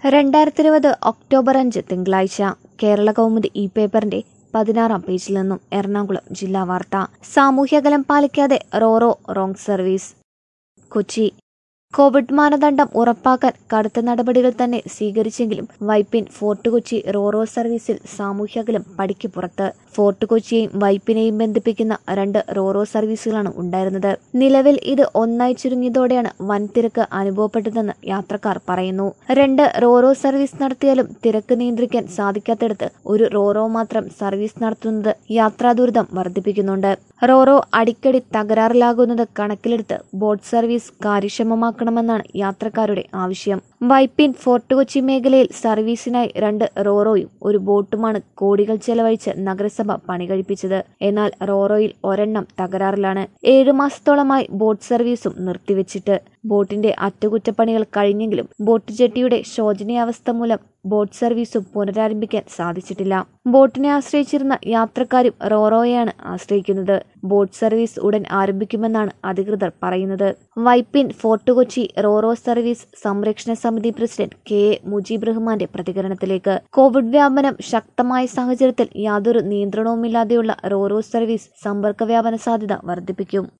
2020 October 5 തിങ്കളാഴ്ച കേരള കൗമുദി ഈ പേപ്പറിന്റെ 16-ാം പേജിൽ നിന്നും എറണാകുളം ജില്ലാ വാർത്ത. സാമൂഹ്യഅകലം പാലിക്കാതെ റോറോ റോങ് സർവീസ്. കൊച്ചി. കോവിഡ് മാനദണ്ഡം ഉറപ്പാക്കാൻ കടുത്ത നടപടികൾ തന്നെ സ്വീകരിച്ചെങ്കിലും വൈപ്പിൻ ഫോർട്ട് കൊച്ചി റോറോ സർവീസിൽ സാമൂഹ്യഅകലം പടിക്ക് പുറത്ത്. ഫോർട്ട് കൊച്ചിയെയും വൈപ്പിനെയും ബന്ധിപ്പിക്കുന്ന 2 റോറോ സർവീസുകളാണ് ഉണ്ടായിരുന്നത്. നിലവിൽ ഇത് ഒന്നായി ചുരുങ്ങിയതോടെയാണ് വൻ തിരക്ക് അനുഭവപ്പെട്ടതെന്ന് യാത്രക്കാർ പറയുന്നു. 2 റോറോ സർവീസ് നടത്തിയാലും തിരക്ക് നിയന്ത്രിക്കാൻ സാധിക്കാത്തിടത്ത് ഒരു റോറോ മാത്രം സർവീസ് നടത്തുന്നത് യാത്രാദുരിതം വർദ്ധിപ്പിക്കുന്നുണ്ട്. റോറോ അടിക്കടി തകരാറിലാകുന്നത് കണക്കിലെടുത്ത് ബോട്ട് സർവീസ് കാര്യക്ഷമമാക്കണമെന്നാണ് യാത്രക്കാരുടെ ആവശ്യം. വൈപ്പിൻ ഫോർട്ട് കൊച്ചി മേഖലയിൽ സർവീസിനായി 2 റോറോയും ഒരു ബോട്ടുമാണ് കോടികൾ ചെലവഴിച്ച് നഗരസഭ പണി കഴിപ്പിച്ചത്. എന്നാൽ റോറോയിൽ ഒരെണ്ണം തകരാറിലാണ്. 7 മാസത്തോളമായി ബോട്ട് സർവീസും നിർത്തിവെച്ചിട്ട്. ബോട്ടിന്റെ അറ്റകുറ്റപ്പണികൾ കഴിഞ്ഞെങ്കിലും ബോട്ട് ജെട്ടിയുടെ ശോചനീയാവസ്ഥ മൂലം ബോട്ട് സർവീസും പുനരാരംഭിക്കാൻ സാധിച്ചിട്ടില്ല. ബോട്ടിനെ ആശ്രയിച്ചിരുന്ന യാത്രക്കാരും റോറോയെയാണ് ആശ്രയിക്കുന്നത്. ബോട്ട് സർവീസ് ഉടൻ ആരംഭിക്കുമെന്നാണ് അധികൃതർ പറയുന്നത്. വൈപ്പിൻ ഫോർട്ട് കൊച്ചി റോറോ സർവീസ് സംരക്ഷണ സമിതി പ്രസിഡന്റ് KA മുജീബ് റഹ്മാന്റെ പ്രതികരണത്തിലേക്ക്. കോവിഡ് വ്യാപനം ശക്തമായ സാഹചര്യത്തിൽ യാതൊരു നിയന്ത്രണവുമില്ലാതെയുള്ള റോറോ സർവീസ് സമ്പർക്ക വ്യാപന സാധ്യത വർദ്ധിപ്പിക്കും.